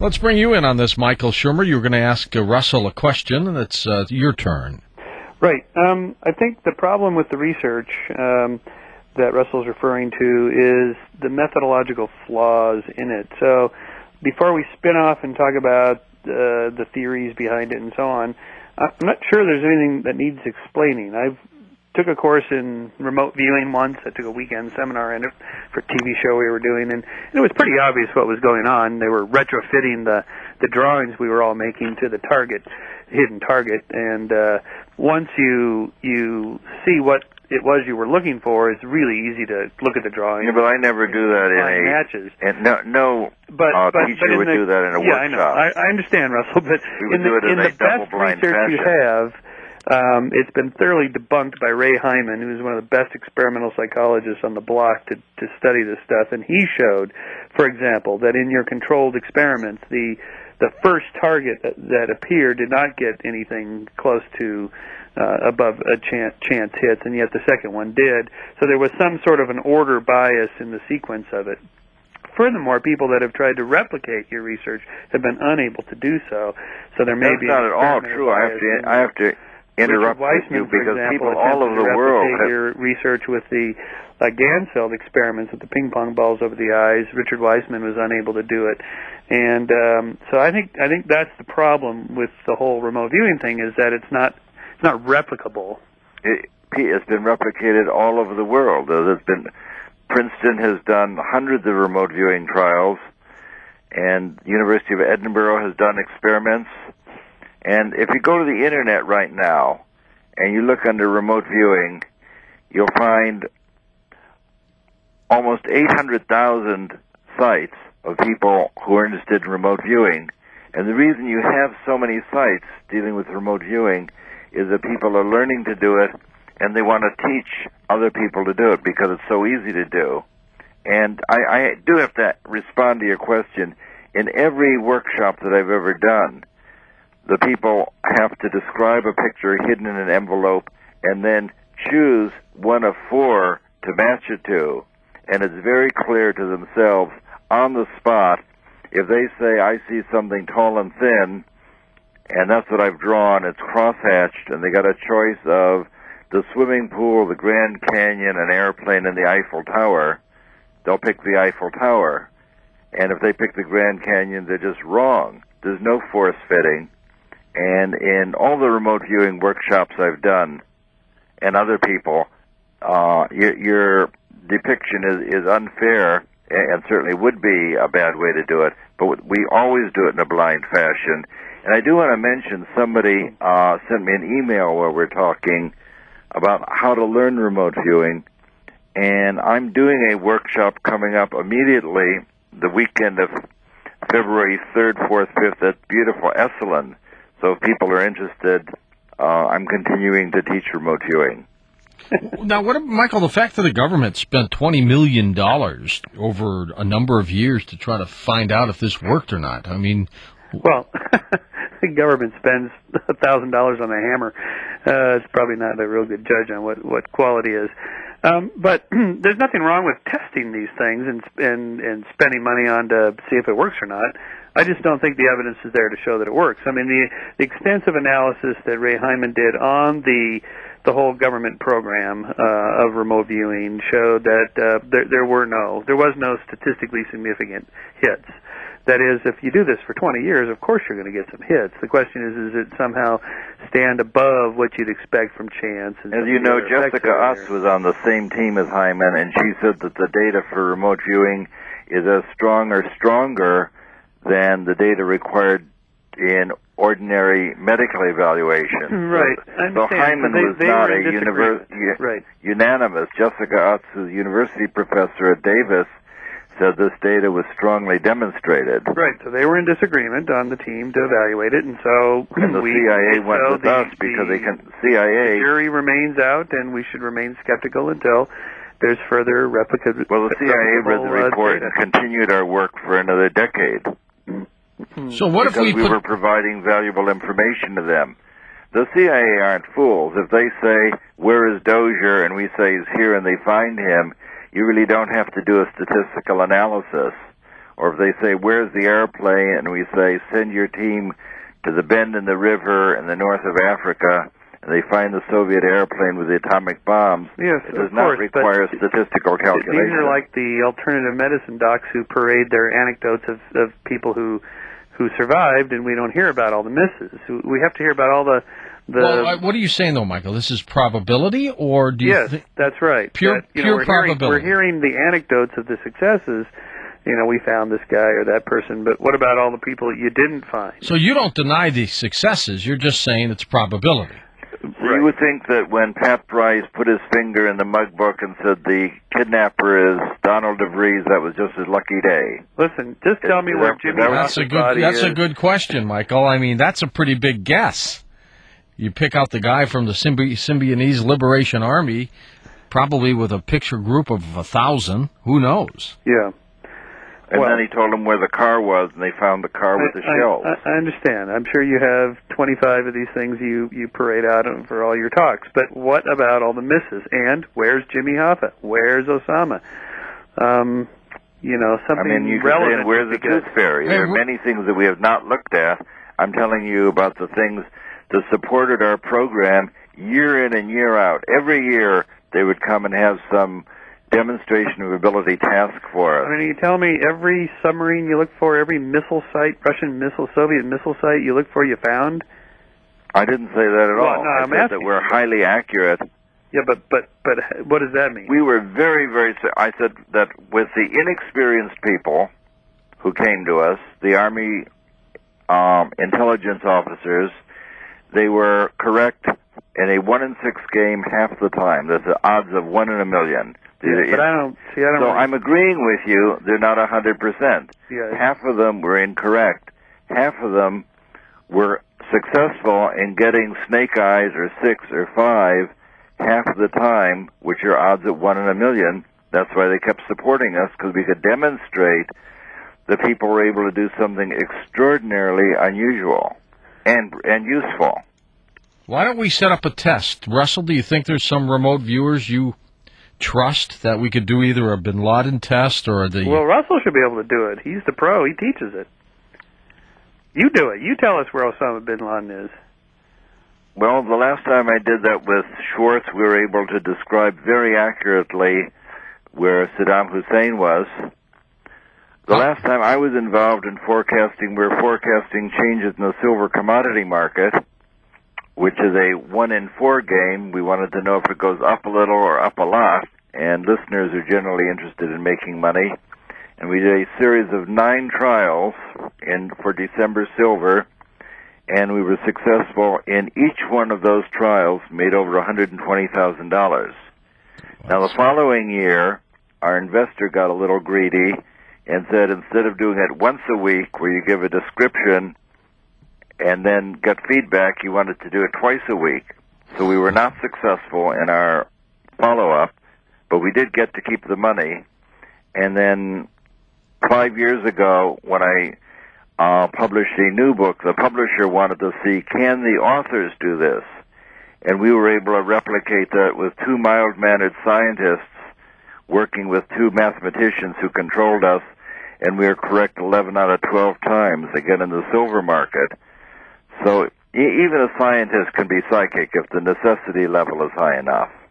Let's bring you in on this, Michael Shermer. You were going to ask Russell a question, and it's your turn. Right. I think the problem with the research that Russell's referring to is the methodological flaws in it. So before we spin off and talk about the theories behind it and so on, I'm not sure there's anything that needs explaining. I took a course in remote viewing once. I took a weekend seminar in it for a TV show we were doing, and it was pretty obvious what was going on. They were retrofitting the drawings we were all making to the hidden target, and once you see what it was you were looking for, it's really easy to look at the drawing. Yeah, but I never do that in matches. And no teacher would do that in a workshop. I know. I understand, Russell, but in the best research fashion. you have, it's been thoroughly debunked by Ray Hyman, who's one of the best experimental psychologists on the block to study this stuff, and he showed, for example, that in your controlled experiments, the first target that appeared did not get anything close to above a chance hits, and yet the second one did. So there was some sort of an order bias in the sequence of it. Furthermore, people that have tried to replicate your research have been unable to do so. So there may be not at all true. I have to interrupt you because people all over the world have your research with the Gansfeld experiments with the ping pong balls over the eyes. Richard Weissman was unable to do it, and so I think that's the problem with the whole remote viewing thing, is that it's not replicable. It's been replicated all over the world. Princeton has done hundreds of remote viewing trials, and University of Edinburgh has done experiments. And if you go to the internet right now and you look under remote viewing, you'll find almost 800,000 sites of people who are interested in remote viewing. And the reason you have so many sites dealing with remote viewing is that people are learning to do it, and they want to teach other people to do it because it's so easy to do. And I do have to respond to your question. In every workshop that I've ever done, the people have to describe a picture hidden in an envelope and then choose one of four to match it to. And it's very clear to themselves on the spot. If they say, I see something tall and thin, and that's what I've drawn, it's crosshatched, and they got a choice of the swimming pool, the Grand Canyon, an airplane, and the Eiffel Tower, they'll pick the Eiffel Tower. And if they pick the Grand Canyon, they're just wrong. There's no force fitting. And in all the remote viewing workshops I've done, and other people, your depiction is unfair, and certainly would be a bad way to do it, but we always do it in a blind fashion. And I do want to mention somebody sent me an email while we're talking about how to learn remote viewing, and I'm doing a workshop coming up immediately the weekend of February 3rd, 4th, 5th at beautiful Esalen. So if people are interested, I'm continuing to teach remote viewing. Now, Michael, the fact that the government spent $20 million over a number of years to try to find out if this worked or not, I mean... Well, the government spends $1,000 on a hammer. It's probably not a real good judge on what quality is. But there's nothing wrong with testing these things and spending money on to see if it works or not. I just don't think the evidence is there to show that it works. I mean, the extensive analysis that Ray Hyman did on the whole government program of remote viewing showed that there was no statistically significant hits. That is, if you do this for 20 years, of course you're going to get some hits. The question is it somehow stand above what you'd expect from chance? And as you know, Jessica Utz was on the same team as Hyman, and she said that the data for remote viewing is as strong or stronger than the data required in ordinary medical evaluation. Right. So Hyman was not unanimous. Jessica Utz, who's a university professor at Davis, said this data was strongly demonstrated. Right, so they were in disagreement on the team to evaluate it, and so the CIA went with us because the jury remains out, and we should remain skeptical until there's further replicable. Well, the CIA read the report and continued our work for another decade. So what if we were providing valuable information to them? The CIA aren't fools. If they say, where is Dozier, and we say he's here and they find him, you really don't have to do a statistical analysis or if they say, where's the airplane, and we say, send your team to the bend in the river in the north of Africa, and they find the Soviet airplane with the atomic bombs, yes, it does not require statistical calculation. These are like the alternative medicine docs who parade their anecdotes of people who survived, and we don't hear about all the misses. We have to hear about all the Well, what are you saying, though, Michael? This is probability, or do you Yes, that's right. Pure probability. We're hearing the anecdotes of the successes. We found this guy or that person, but what about all the people that you didn't find? So you don't deny the successes. You're just saying it's probability. Right. You would think that when Pat Bryce put his finger in the mug book and said the kidnapper is Donald DeVries, that was just his lucky day. Listen, just tell me where Jimmy Hoffa's body is. That's a good question, Michael. I mean, that's a pretty big guess. You pick out the guy from the Symbionese Liberation Army, probably with a picture group of 1,000. Who knows? Yeah. And then he told them where the car was, and they found the car with the shells. I understand. I'm sure you have 25 of these things you parade out for all your talks. But what about all the misses? And where's Jimmy Hoffa? Where's Osama? Something relevant. Say, where's the tooth fairy? There are many things that we have not looked at. I'm telling you about the things that supported our program year in and year out. Every year they would come and have some demonstration of ability task for us. I mean, you tell me every submarine you look for, every missile site, Russian missile, Soviet missile site you look for, you found? I didn't say that at all. No, I said that we're highly accurate. Yeah, but what does that mean? We were very, very... I said that with the inexperienced people who came to us, the Army intelligence officers, they were correct in a 1 in 6 game half the time. That's the odds of 1 in a million. Yeah, but I don't. So I'm agreeing with you. They're not 100%. Yeah. Half of them were incorrect. Half of them were successful in getting snake eyes or 6 or 5 half of the time, which are odds of 1 in a million. That's why they kept supporting us, because we could demonstrate that people were able to do something extraordinarily unusual and useful. Why don't we set up a test? Russell, do you think there's some remote viewers you trust that we could do either a Bin Laden test or the... Well, Russell should be able to do it. He's the pro. He teaches it. You do it. You tell us where Osama bin Laden is. Well, the last time I did that with Schwartz, we were able to describe very accurately where Saddam Hussein was. The last time I was involved in forecasting, we were forecasting changes in the silver commodity market, which is a 1 in 4 game. We wanted to know if it goes up a little or up a lot, and listeners are generally interested in making money. And we did a series of 9 trials for December silver, and we were successful in each one of those trials, made over $120,000. Now, the following year, our investor got a little greedy and said instead of doing it once a week where you give a description and then get feedback, you wanted to do it twice a week. So we were not successful in our follow-up, but we did get to keep the money. And then 5 years ago, when I published a new book, the publisher wanted to see, can the authors do this? And we were able to replicate that with 2 mild-mannered scientists working with 2 mathematicians who controlled us, and we were correct 11 out of 12 times, again in the silver market. So even a scientist can be psychic if the necessity level is high enough.